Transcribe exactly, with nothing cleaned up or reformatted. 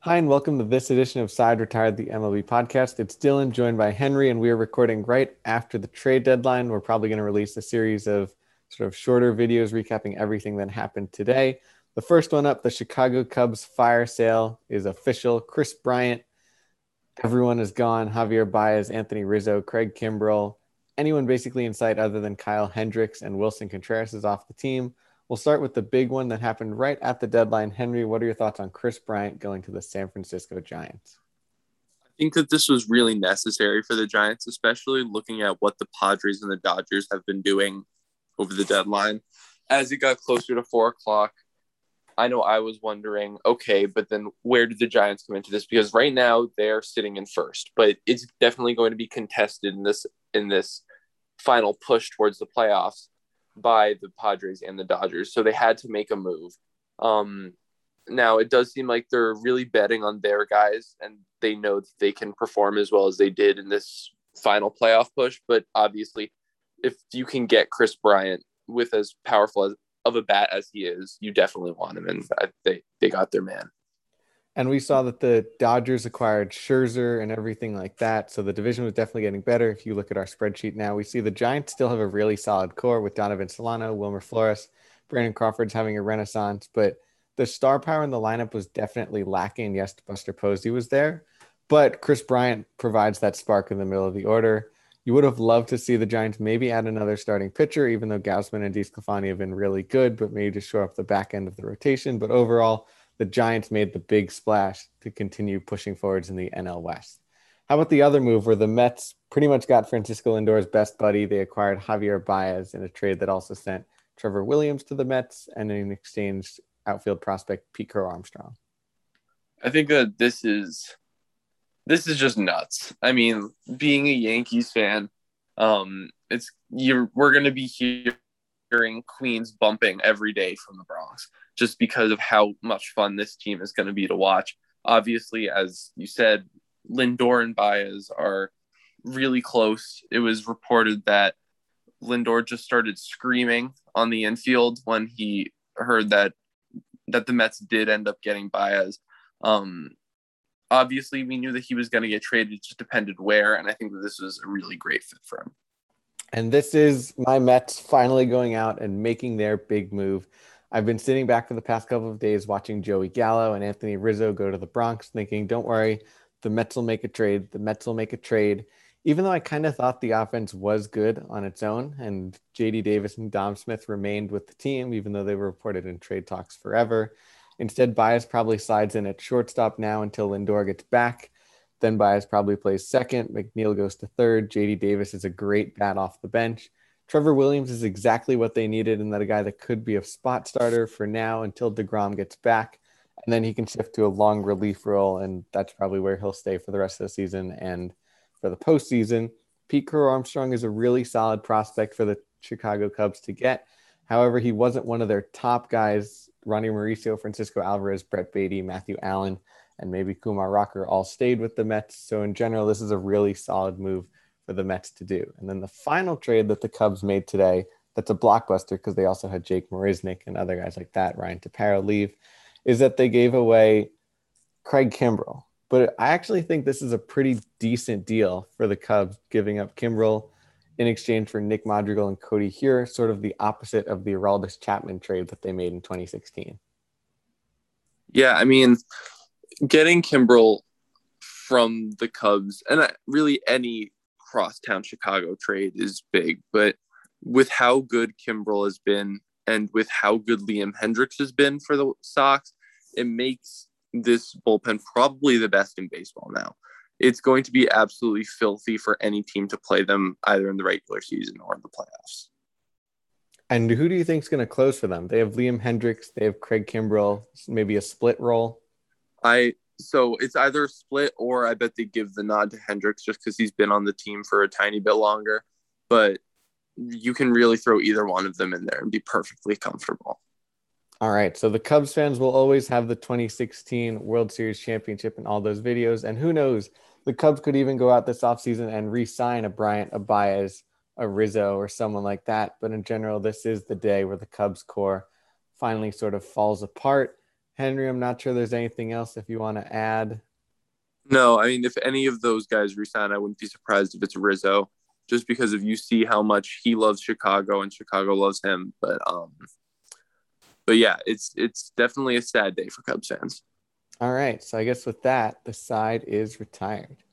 Hi, and welcome to this edition of Side Retired, the M L B podcast. It's Dylan, joined by Henry, and we are recording right after the trade deadline. We're probably going to release a series of sort of shorter videos recapping everything that happened today. The first one up, the Chicago Cubs fire sale is official. Kris Bryant, everyone is gone. Javier Baez, Anthony Rizzo, Craig Kimbrell, anyone basically in sight other than Kyle Hendricks and Wilson Contreras is off the team. We'll start with the big one that happened right at the deadline. Henry, what are your thoughts on Kris Bryant going to the San Francisco Giants? I think that this was really necessary for the Giants, especially looking at what the Padres and the Dodgers have been doing over the deadline. As it got closer to four o'clock, I know I was wondering, okay, but then where did the Giants come into this? Because right now they're sitting in first, but it's definitely going to be contested in this in this final push towards the playoffs by the Padres and the Dodgers. So they had to make a move. Um, now it does seem like they're really betting on their guys, and they know that they can perform as well as they did in this final playoff push. But obviously, if you can get Kris Bryant with as powerful as, of a bat as he is, you definitely want him, and they they got their man. And we saw that the Dodgers acquired Scherzer and everything like that. So the division was definitely getting better. If you look at our spreadsheet now, we see the Giants still have a really solid core with Donovan Solano, Wilmer Flores, Brandon Crawford's having a renaissance, but the star power in the lineup was definitely lacking. Yes, Buster Posey was there, but Kris Bryant provides that spark in the middle of the order. You would have loved to see the Giants maybe add another starting pitcher, even though Gausman and DeSclafani have been really good, but maybe just shore up the back end of the rotation. But overall, the Giants made the big splash to continue pushing forwards in the N L West. How about the other move where the Mets pretty much got Francisco Lindor's best buddy? They acquired Javier Baez in a trade that also sent Trevor Williams to the Mets and in exchange outfield prospect Pete Crow Armstrong. I think that this is this is just nuts. I mean, being a Yankees fan, um, it's you're we're gonna be hearing Queens bumping every day from the Bronx just because of how much fun this team is going to be to watch. Obviously, as you said, Lindor and Baez are really close. It was reported that Lindor just started screaming on the infield when he heard that that the Mets did end up getting Baez. Um, obviously, we knew that he was going to get traded. It just depended where, and I think that this was a really great fit for him. And this is my Mets finally going out and making their big move. I've been sitting back for the past couple of days watching Joey Gallo and Anthony Rizzo go to the Bronx thinking, don't worry, the Mets will make a trade. The Mets will make a trade. Even though I kind of thought the offense was good on its own and J D Davis and Dom Smith remained with the team, even though they were reported in trade talks forever. Instead, Baez probably slides in at shortstop now until Lindor gets back. Then Baez probably plays second. McNeil goes to third. J D Davis is a great bat off the bench. Trevor Williams is exactly what they needed, and that a guy that could be a spot starter for now until DeGrom gets back. And then he can shift to a long relief role, and that's probably where he'll stay for the rest of the season and for the postseason. Pete Crow Armstrong is a really solid prospect for the Chicago Cubs to get. However, he wasn't one of their top guys. Ronnie Mauricio, Francisco Alvarez, Brett Beatty, Matthew Allen, and maybe Kumar Rocker all stayed with the Mets. So in general, this is a really solid move for the Mets to do. And then the final trade that the Cubs made today, that's a blockbuster because they also had Jake Marisnick and other guys like that, Ryan Tepera leave, is that they gave away Craig Kimbrell. But I actually think this is a pretty decent deal for the Cubs, giving up Kimbrell in exchange for Nick Madrigal and Cody Hure, sort of the opposite of the Aroldis Chapman trade that they made in twenty sixteen. Yeah, I mean, getting Kimbrell from the Cubs and really any crosstown Chicago trade is big, but with how good Kimbrell has been and with how good Liam Hendricks has been for the Sox, it makes this bullpen probably the best in baseball now. It's going to be absolutely filthy for any team to play them either in the regular season or in the playoffs. And who do you think is going to close for them? They have Liam Hendricks, they have Craig Kimbrell, maybe a split role. I so it's either a split or I bet they give the nod to Hendricks just because he's been on the team for a tiny bit longer. But you can really throw either one of them in there and be perfectly comfortable. All right. So the Cubs fans will always have the twenty sixteen World Series championship in all those videos. And who knows, the Cubs could even go out this offseason and re-sign a Bryant, a Baez, a Rizzo, or someone like that. But in general, this is the day where the Cubs core finally sort of falls apart. Henry, I'm not sure there's anything else if you want to add. No, I mean, if any of those guys resign, I wouldn't be surprised if it's Rizzo, just because of you see how much he loves Chicago and Chicago loves him. But um, but yeah, it's it's definitely a sad day for Cubs fans. All right. So I guess with that, the side is retired.